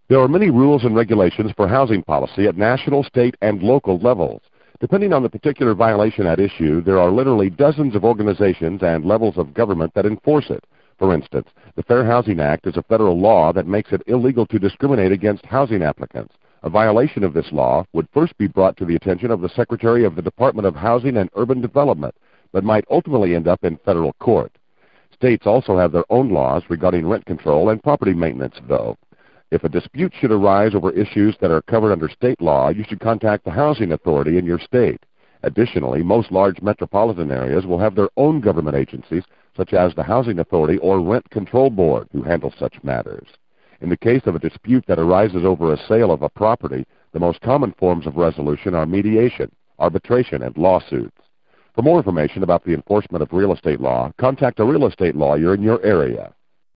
There are many rules and regulations for housing policy at national, state, and local levels. Depending on the particular violation at issue, there are literally dozens of organizations and levels of government that enforce it. For instance, the Fair Housing Act is a federal law that makes it illegal to discriminate against housing applicants. A violation of this law would first be brought to the attention of the Secretary of the Department of Housing and Urban Development, but might ultimately end up in federal court. States also have their own laws regarding rent control and property maintenance, though. If a dispute should arise over issues that are covered under state law, you should contact the housing authority in your state. Additionally, most large metropolitan areas will have their own government agencies, such as the Housing Authority or Rent Control Board, who handle such matters. In the case of a dispute that arises over a sale of a property, the most common forms of resolution are mediation, arbitration, and lawsuits. For more information about the enforcement of real estate law, contact a real estate lawyer in your area.